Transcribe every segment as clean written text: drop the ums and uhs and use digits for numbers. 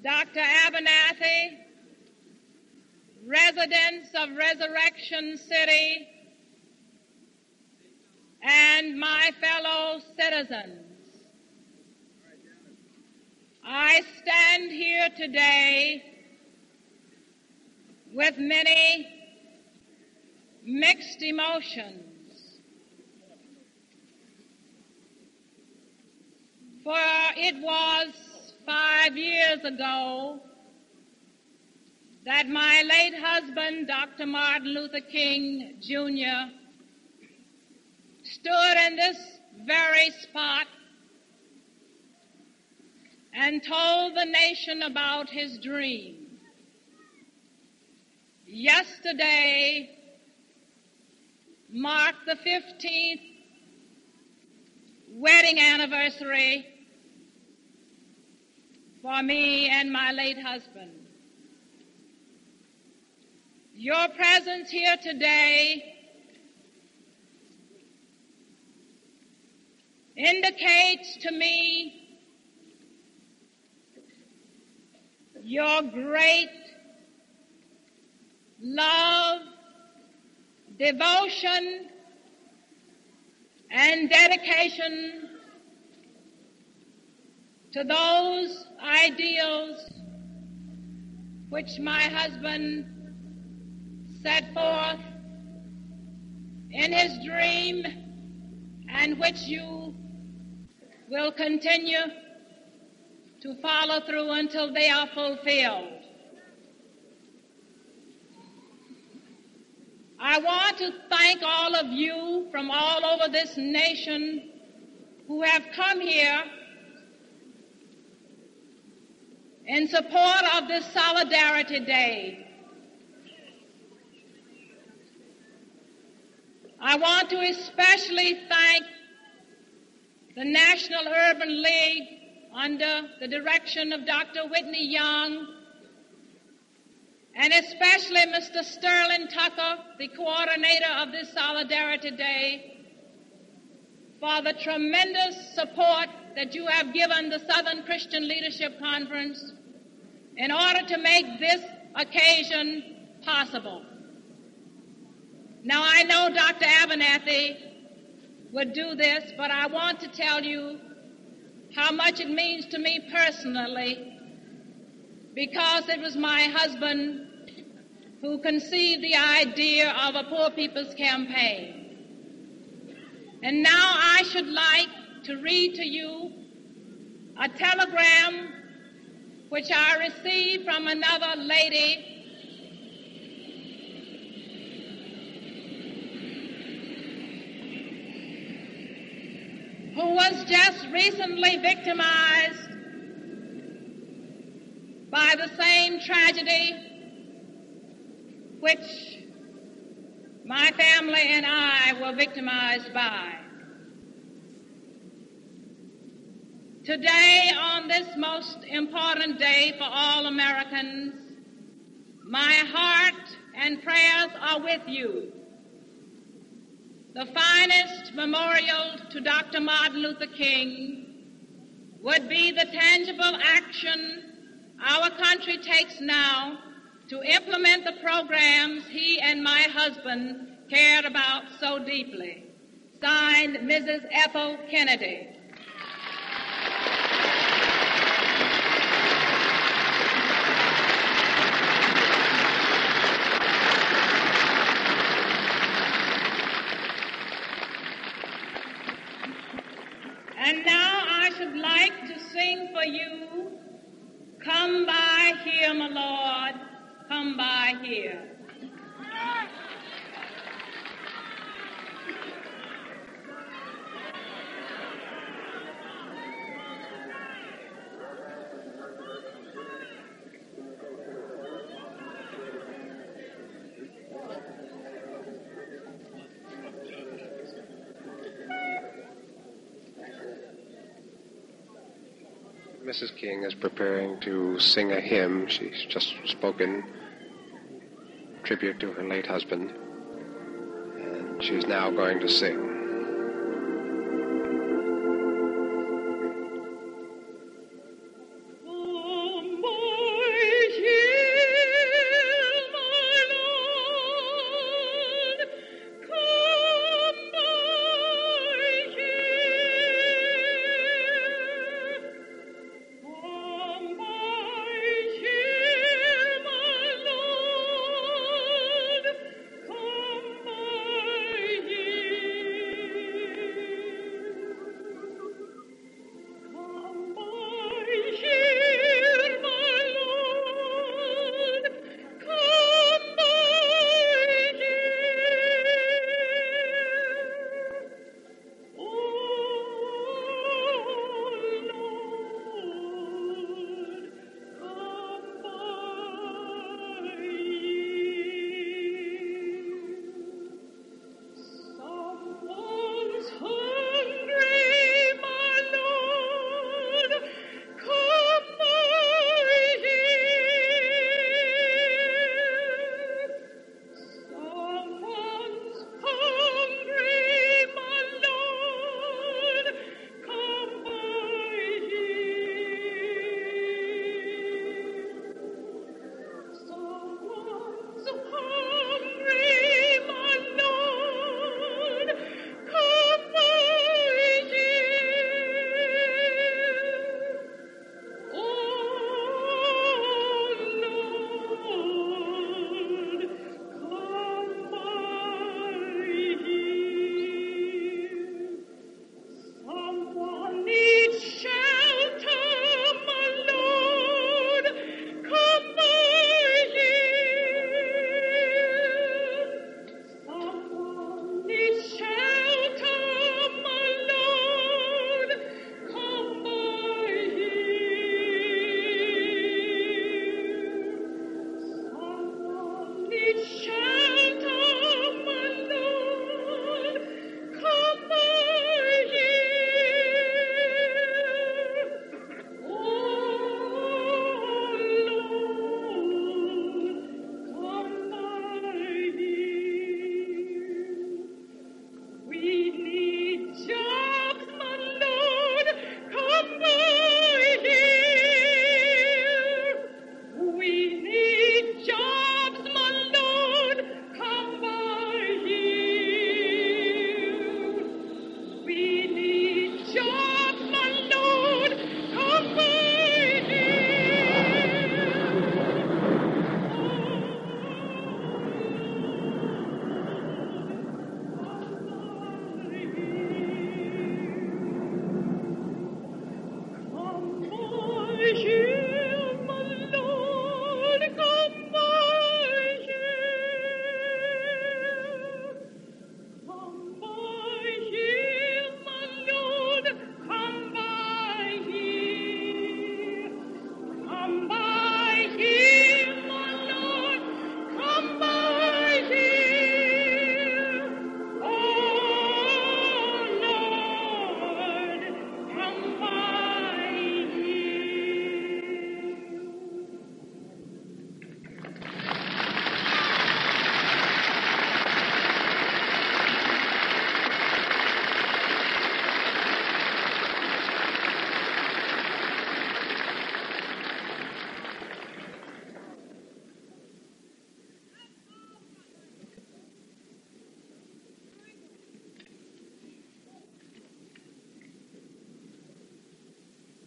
Dr. Abernathy, residents of Resurrection City, and my fellow citizens, I stand here today with many mixed emotions. For it was 5 years ago that my late husband, Dr. Martin Luther King, Jr., stood in this very spot and told the nation about his dream. Yesterday marked the 15th wedding anniversary for me and my late husband. Your presence here today indicates to me your great love, devotion, and dedication to those ideals which my husband set forth in his dream and which you will continue to follow through until they are fulfilled. I want to thank all of you from all over this nation who have come here in support of this Solidarity Day. I want to especially thank the National Urban League under the direction of Dr. Whitney Young, and especially Mr. Sterling Tucker, the coordinator of this Solidarity Day, for the tremendous support that you have given the Southern Christian Leadership Conference in order to make this occasion possible. Now, I know Dr. Abernathy would do this, but I want to tell you how much it means to me personally, because it was my husband who conceived the idea of a Poor People's Campaign. And now I should like to read to you a telegram which I received from another lady who was just recently victimized by the same tragedy which my family and I were victimized by. Today, on this most important day for all Americans, my heart and prayers are with you. The finest memorial to Dr. Martin Luther King would be the tangible action our country takes now to implement the programs he and my husband cared about so deeply. Signed, Mrs. Ethel Kennedy. And now I should like to sing for you, "Come by here, my Lord, come by here." Mrs. King is preparing to sing a hymn. She's just spoken tribute to her late husband, and she's now going to sing. Come by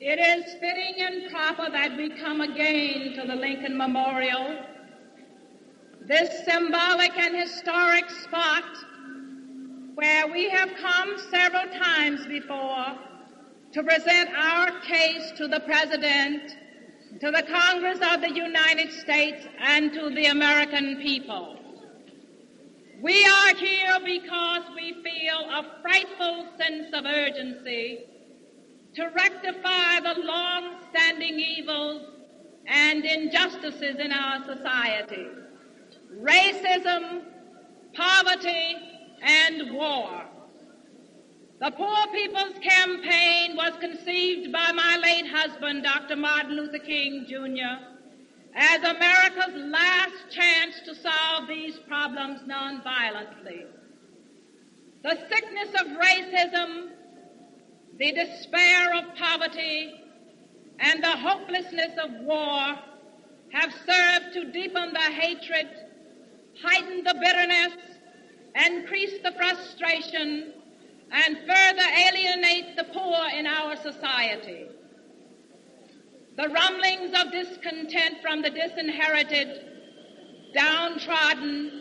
It is fitting and proper that we come again to the Lincoln Memorial, this symbolic and historic spot where we have come several times before to present our case to the President, to the Congress of the United States, and to the American people. We are here because we feel a frightful sense of urgency to rectify the long-standing evils and injustices in our society: racism, poverty, and war. The Poor People's Campaign was conceived by my late husband, Dr. Martin Luther King, Jr., as America's last chance to solve these problems nonviolently. The sickness of racism, the despair of poverty, and the hopelessness of war have served to deepen the hatred, heighten the bitterness, increase the frustration, and further alienate the poor in our society. The rumblings of discontent from the disinherited, downtrodden,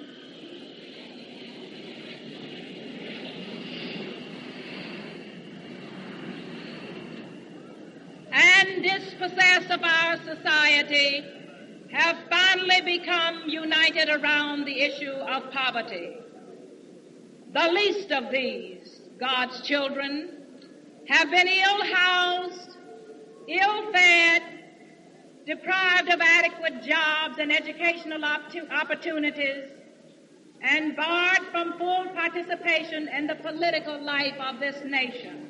and dispossessed of our society have finally become united around the issue of poverty. The least of these, God's children, have been ill-housed, ill-fed, deprived of adequate jobs and educational opportunities, and barred from full participation in the political life of this nation.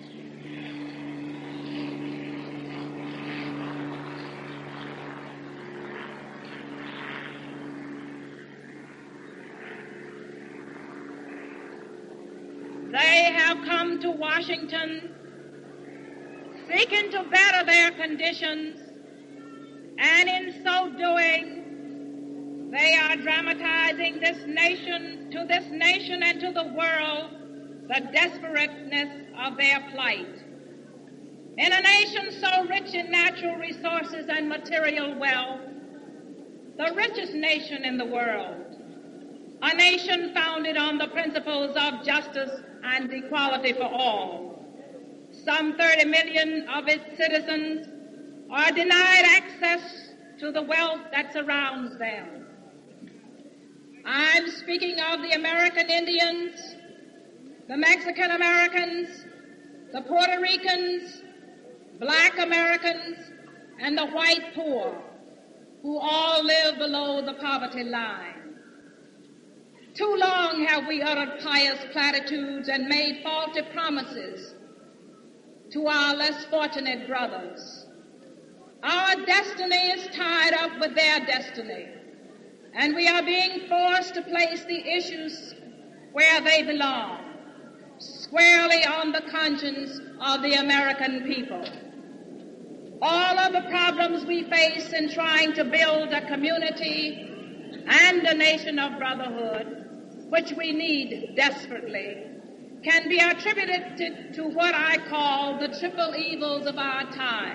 They have come to Washington seeking to better their conditions, and in so doing, they are dramatizing to this nation and to the world the desperateness of their plight. In a nation so rich in natural resources and material wealth, the richest nation in the world, a nation founded on the principles of justice and equality for all, some 30 million of its citizens are denied access to the wealth that surrounds them. I'm speaking of the American Indians, the Mexican Americans, the Puerto Ricans, Black Americans, and the white poor, who all live below the poverty line. Too long have we uttered pious platitudes and made faulty promises to our less fortunate brothers. Our destiny is tied up with their destiny, and we are being forced to place the issues where they belong, squarely on the conscience of the American people. All of the problems we face in trying to build a community and a nation of brotherhood, which we need desperately, can be attributed to what I call the triple evils of our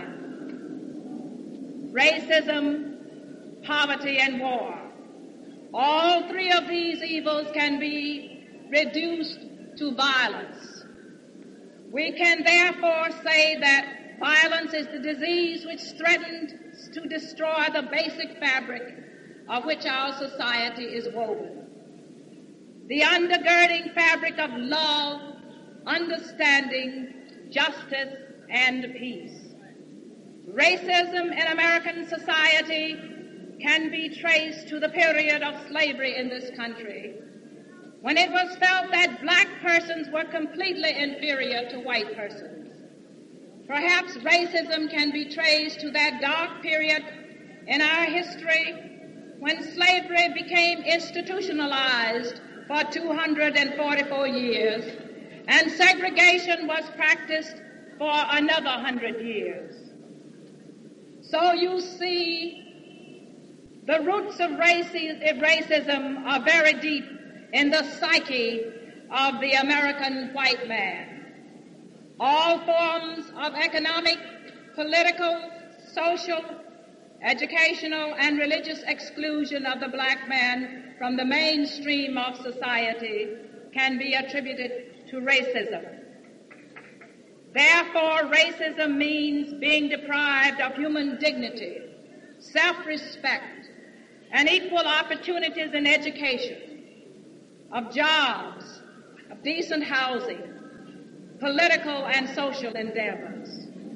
time: racism, poverty, and war. All three of these evils can be reduced to violence. We can therefore say that violence is the disease which threatens to destroy the basic fabric of which our society is woven. The undergirding fabric of love, understanding, justice, and peace. Racism in American society can be traced to the period of slavery in this country, when it was felt that black persons were completely inferior to white persons. Perhaps racism can be traced to that dark period in our history when slavery became institutionalized for 244 years, and segregation was practiced for another 100 years. So you see, the roots of racism are very deep in the psyche of the American white man. All forms of economic, political, social, educational, and religious exclusion of the black man from the mainstream of society can be attributed to racism. Therefore, racism means being deprived of human dignity, self-respect, and equal opportunities in education, of jobs, of decent housing, political and social endeavors.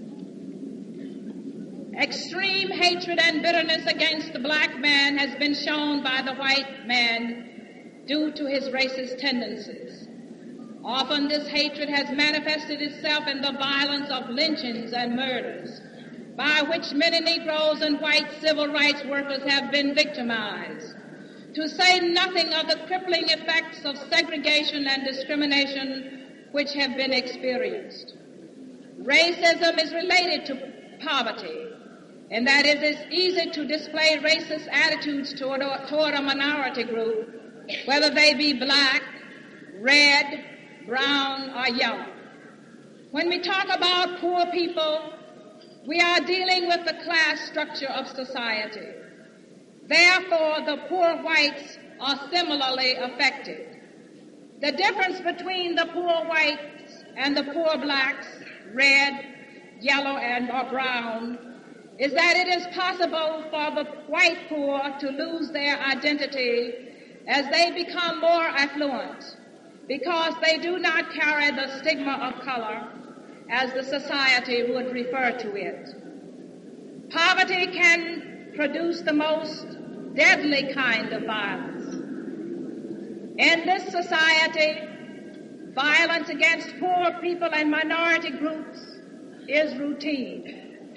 Extreme hatred and bitterness against the black man has been shown by the white man due to his racist tendencies. Often this hatred has manifested itself in the violence of lynchings and murders, by which many Negroes and white civil rights workers have been victimized, to say nothing of the crippling effects of segregation and discrimination which have been experienced. Racism is related to poverty, in that it is easy to display racist attitudes toward a minority group, whether they be black, red, brown, or yellow. When we talk about poor people, we are dealing with the class structure of society. Therefore, the poor whites are similarly affected. The difference between the poor whites and the poor blacks, red, yellow, and or brown, is that it is possible for the white poor to lose their identity as they become more affluent, because they do not carry the stigma of color as the society would refer to it. Poverty can produce the most deadly kind of violence. In this society, violence against poor people and minority groups is routine.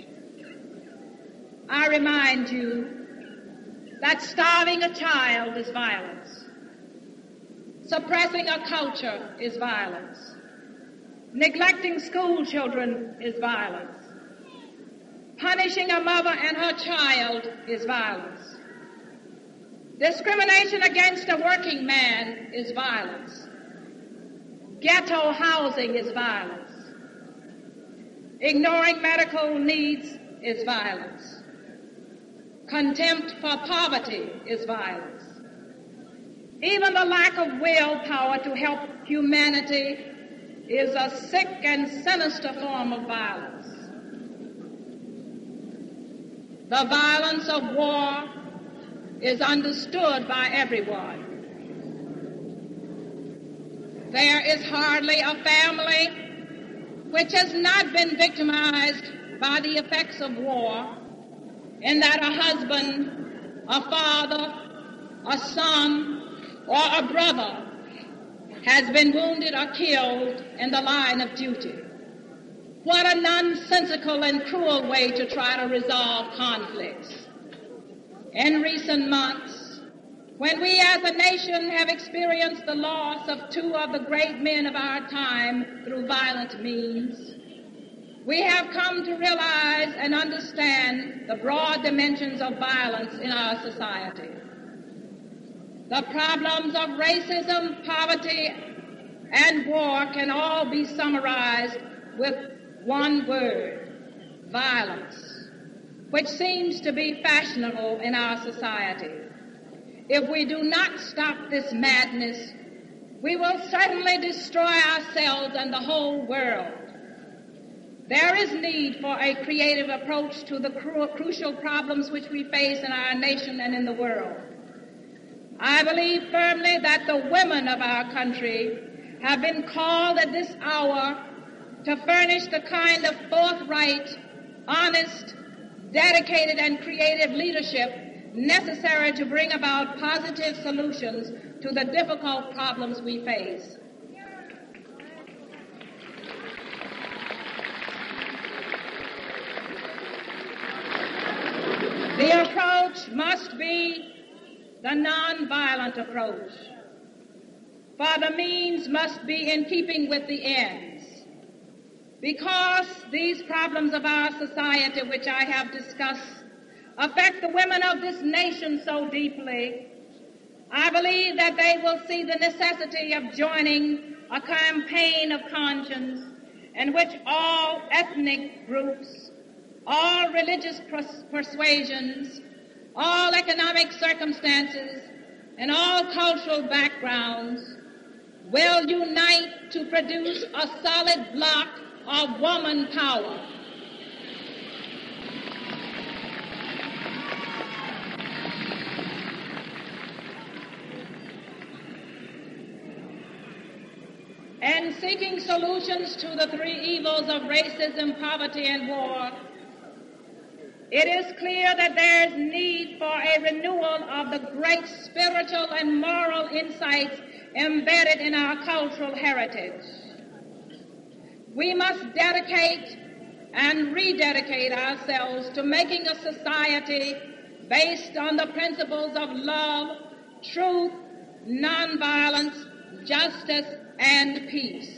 I remind you that starving a child is violence. Suppressing a culture is violence. Neglecting school children is violence. Punishing a mother and her child is violence. Discrimination against a working man is violence. Ghetto housing is violence. Ignoring medical needs is violence. Contempt for poverty is violence. Even the lack of willpower to help humanity is a sick and sinister form of violence. The violence of war is understood by everyone. There is hardly a family which has not been victimized by the effects of war, in that a husband, a father, a son, or a brother has been wounded or killed in the line of duty. What a nonsensical and cruel way to try to resolve conflicts. In recent months, when we as a nation have experienced the loss of two of the great men of our time through violent means, we have come to realize and understand the broad dimensions of violence in our society. The problems of racism, poverty, and war can all be summarized with one word: violence, which seems to be fashionable in our society. If we do not stop this madness, we will certainly destroy ourselves and the whole world. There is need for a creative approach to the crucial problems which we face in our nation and in the world. I believe firmly that the women of our country have been called at this hour to furnish the kind of forthright, honest, dedicated, and creative leadership necessary to bring about positive solutions to the difficult problems we face. The approach must be the nonviolent approach, for the means must be in keeping with the ends. Because these problems of our society, which I have discussed, affect the women of this nation so deeply, I believe that they will see the necessity of joining a campaign of conscience in which all ethnic groups, all religious persuasions, all economic circumstances, and all cultural backgrounds will unite to produce a solid block of woman power. And seeking solutions to the three evils of racism, poverty, and war, it is clear that there is need for a renewal of the great spiritual and moral insights embedded in our cultural heritage. We must dedicate and rededicate ourselves to making a society based on the principles of love, truth, nonviolence, justice, and peace.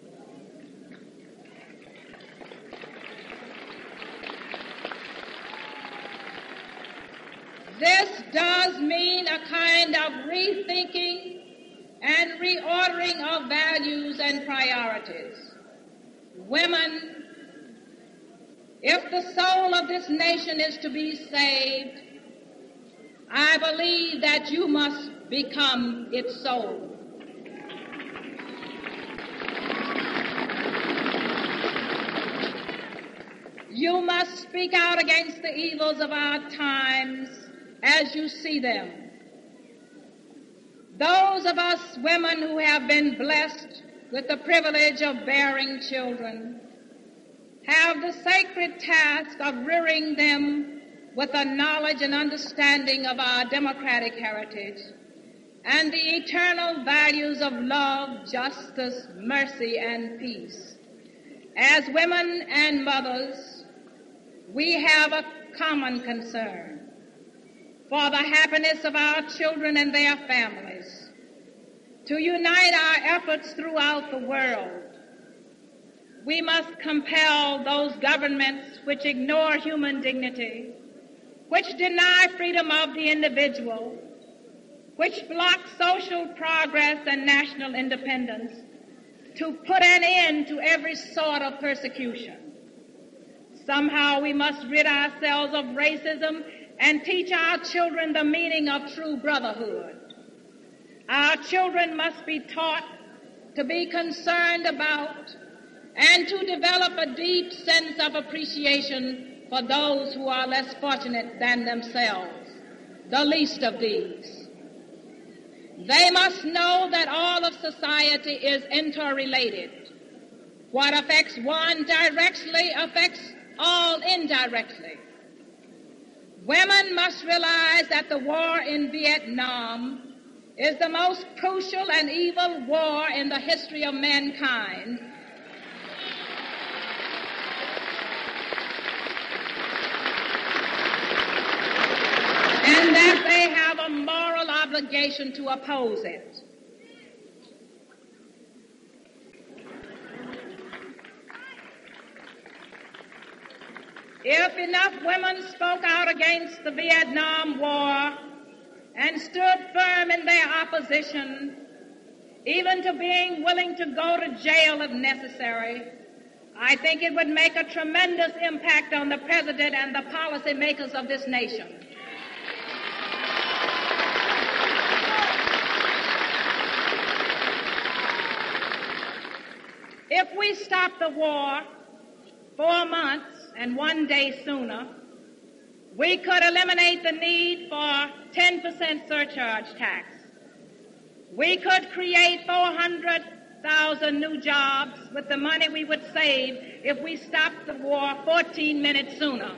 This does mean a kind of rethinking and reordering of values and priorities. Women, if the soul of this nation is to be saved, I believe that you must become its soul. You must speak out against the evils of our times as you see them. Those of us women who have been blessed with the privilege of bearing children have the sacred task of rearing them with a knowledge and understanding of our democratic heritage and the eternal values of love, justice, mercy, and peace. As women and mothers, we have a common concern for the happiness of our children and their families, to unite our efforts throughout the world. We must compel those governments which ignore human dignity, which deny freedom of the individual, which block social progress and national independence, to put an end to every sort of persecution. Somehow we must rid ourselves of racism and teach our children the meaning of true brotherhood. Our children must be taught to be concerned about and to develop a deep sense of appreciation for those who are less fortunate than themselves, the least of these. They must know that all of society is interrelated. What affects one directly affects all indirectly. Women must realize that the war in Vietnam is the most crucial and evil war in the history of mankind. And that they have a moral obligation to oppose it. If enough women spoke out against the Vietnam War and stood firm in their opposition, even to being willing to go to jail if necessary, I think it would make a tremendous impact on the President and the policymakers of this nation. If we stop the war 4 months and 1 day sooner, we could eliminate the need for 10% surcharge tax. We could create 400,000 new jobs with the money we would save if we stopped the war 14 minutes sooner.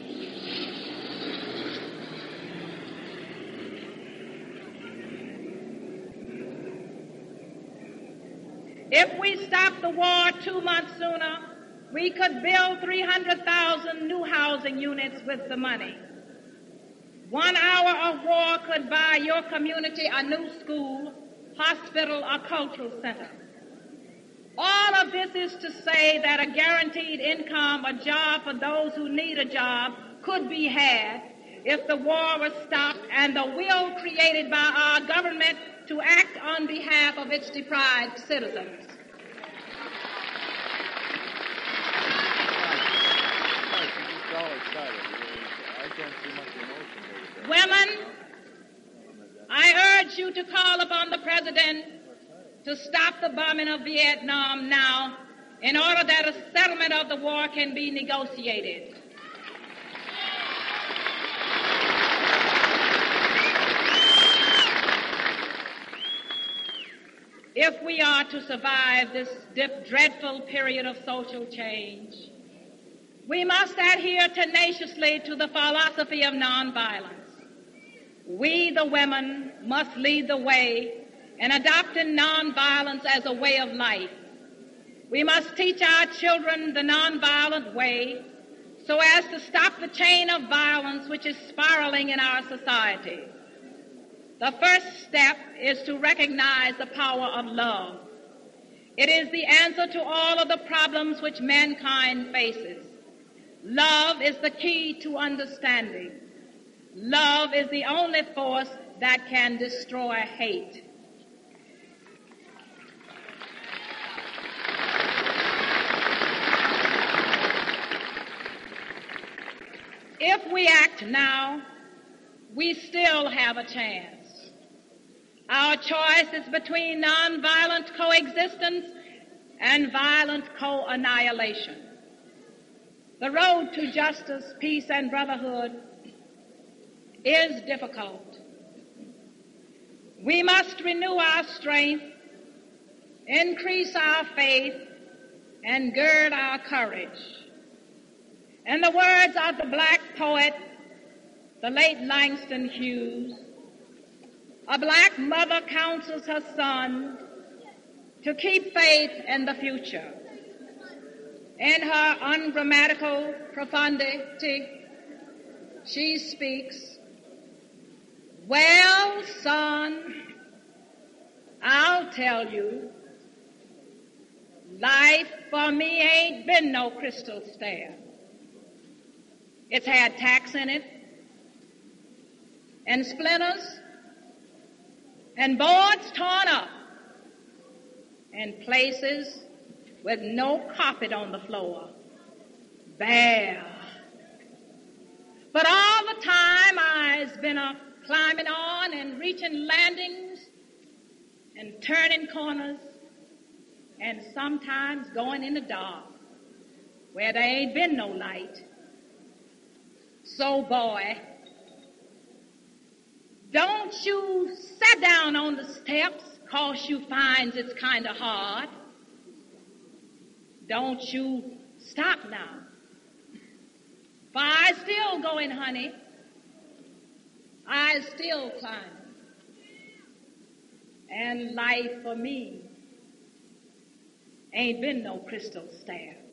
If we stopped the war 2 months sooner, we could build 300,000 new housing units with the money. 1 hour of war could buy your community a new school, hospital, or cultural center. All of this is to say that a guaranteed income, a job for those who need a job, could be had if the war was stopped and the will created by our government to act on behalf of its deprived citizens. Women, I urge you to call upon the President to stop the bombing of Vietnam now in order that a settlement of the war can be negotiated. If we are to survive this dreadful period of social change, we must adhere tenaciously to the philosophy of nonviolence. We, the women, must lead the way in adopting nonviolence as a way of life. We must teach our children the nonviolent way so as to stop the chain of violence which is spiraling in our society. The first step is to recognize the power of love. It is the answer to all of the problems which mankind faces. Love is the key to understanding. Love is the only force that can destroy hate. If we act now, we still have a chance. Our choice is between nonviolent coexistence and violent co-annihilation. The road to justice, peace, and brotherhood is difficult. We must renew our strength, increase our faith, and gird our courage. In the words of the black poet, the late Langston Hughes, a black mother counsels her son to keep faith in the future. In her ungrammatical profundity, she speaks, "Well, son, I'll tell you, life for me ain't been no crystal stair. It's had tacks in it, and splinters, and boards torn up, and places with no carpet on the floor, bare. But all the time I've been climbing on and reaching landings and turning corners and sometimes going in the dark where there ain't been no light. So, boy, don't you sit down on the steps 'cause you finds it's kind of hard. Don't you stop now. For I still going, honey. I still climbing. And life for me ain't been no crystal stair."